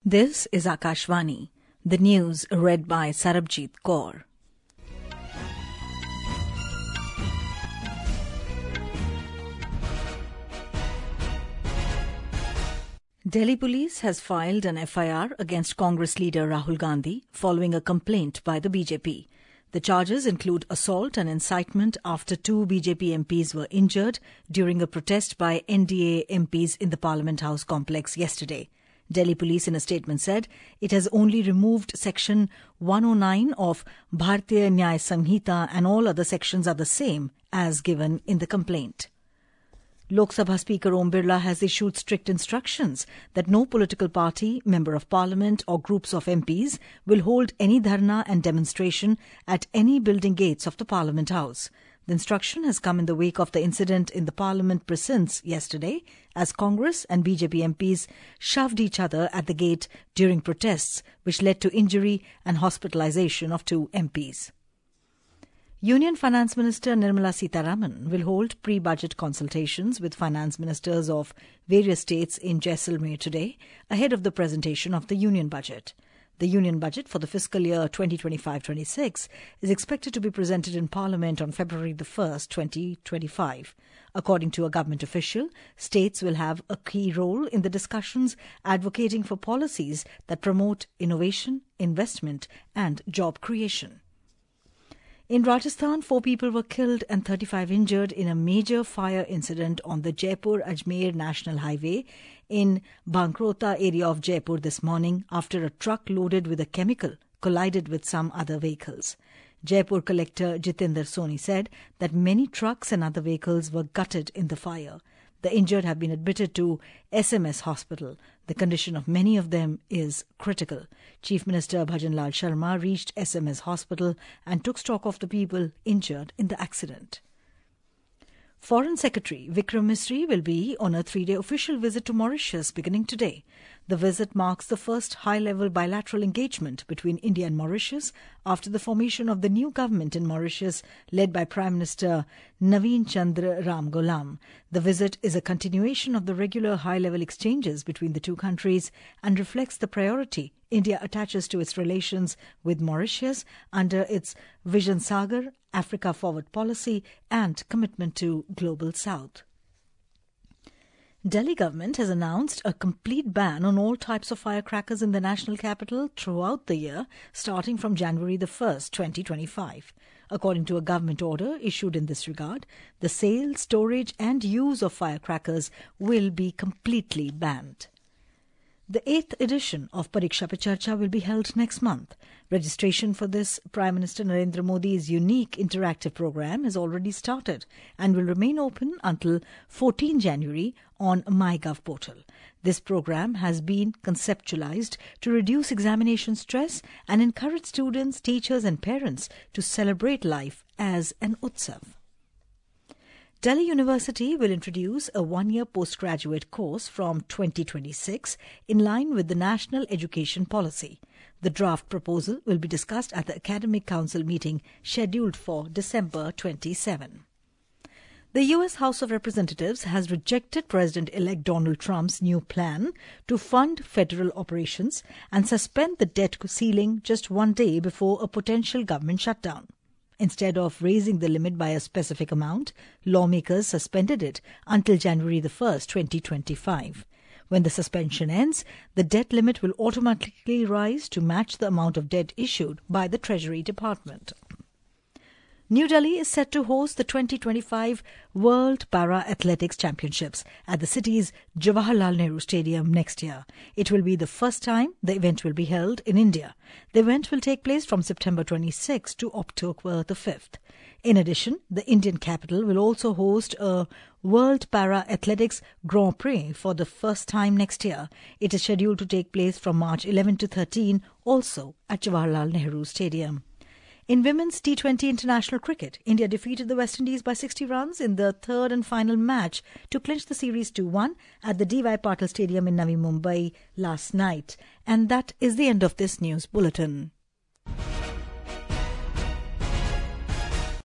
This is Akashvani. The news read by Sarabjit Kaur. Delhi police has filed an FIR against Congress leader Rahul Gandhi following a complaint by the BJP. The charges include assault and incitement after two BJP MPs were injured during a protest by NDA MPs in the Parliament House complex yesterday. Delhi police in a statement said it has only removed section 109 of Bharatiya Nyaya Samhita and all other sections are the same as given in the complaint. Lok Sabha Speaker Om Birla has issued strict instructions that no political party, member of parliament or groups of MPs will hold any dharna and demonstration at any building gates of the Parliament House. The instruction has come in the wake of the incident in the Parliament precincts yesterday as Congress and BJP MPs shoved each other at the gate during protests, which led to injury and hospitalization of two MPs. Union Finance Minister Nirmala Sitharaman will hold pre-budget consultations with finance ministers of various states in Jaisalmer today ahead of the presentation of the Union Budget. The Union Budget for the fiscal year 2025-26 is expected to be presented in Parliament on February the 1st, 2025. According to a government official, states will have a key role in the discussions advocating for policies that promote innovation, investment and job creation. In Rajasthan, 4 people were killed and 35 injured in a major fire incident on the Jaipur-Ajmer National Highway in Bankrota area of Jaipur this morning after a truck loaded with a chemical collided with some other vehicles. Jaipur Collector Jitendra Soni said that many trucks and other vehicles were gutted in the fire. The injured have been admitted to SMS Hospital. The condition of many of them is critical. Chief Minister Bhajan Lal Sharma reached SMS Hospital and took stock of the people injured in the accident. Foreign Secretary Vikram Misri will be on a 3-day official visit to Mauritius beginning today. The visit marks the first high-level bilateral engagement between India and Mauritius after the formation of the new government in Mauritius led by Prime Minister Naveen Chandra Ramgoolam. The visit is a continuation of the regular high-level exchanges between the two countries and reflects the priority India attaches to its relations with Mauritius under its Vision Sagar, Africa Forward policy and commitment to Global South. Delhi government has announced a complete ban on all types of firecrackers in the national capital throughout the year, starting from January the 1st, 2025. According to a government order issued in this regard, the sale, storage and use of firecrackers will be completely banned. The 8th edition of Pariksha Pe Charcha will be held next month. Registration for this Prime Minister Narendra Modi's unique interactive program has already started and will remain open until 14 January on MyGov portal. This program has been conceptualized to reduce examination stress and encourage students, teachers and parents to celebrate life as an utsav. Delhi University will introduce a 1-year postgraduate course from 2026 in line with the National Education Policy. The draft proposal will be discussed at the Academic Council meeting scheduled for December 27. The U.S. House of Representatives has rejected President-elect Donald Trump's new plan to fund federal operations and suspend the debt ceiling just one day before a potential government shutdown. Instead of raising the limit by a specific amount, lawmakers suspended it until January the 1st, 2025. When the suspension ends, the debt limit will automatically rise to match the amount of debt issued by the Treasury Department. New Delhi is set to host the 2025 World Para Athletics Championships at the city's Jawaharlal Nehru Stadium next year. It will be the first time the event will be held in India. The event will take place from September 26 to October the 5th. In addition, the Indian capital will also host a World Para Athletics Grand Prix for the first time next year. It is scheduled to take place from March 11 to 13, also at Jawaharlal Nehru Stadium. In women's T20 international cricket, India defeated the West Indies by 60 runs in the third and final match to clinch the series 2-1 at the D.Y. Patil Stadium in Navi Mumbai last night. And that is the end of this news bulletin.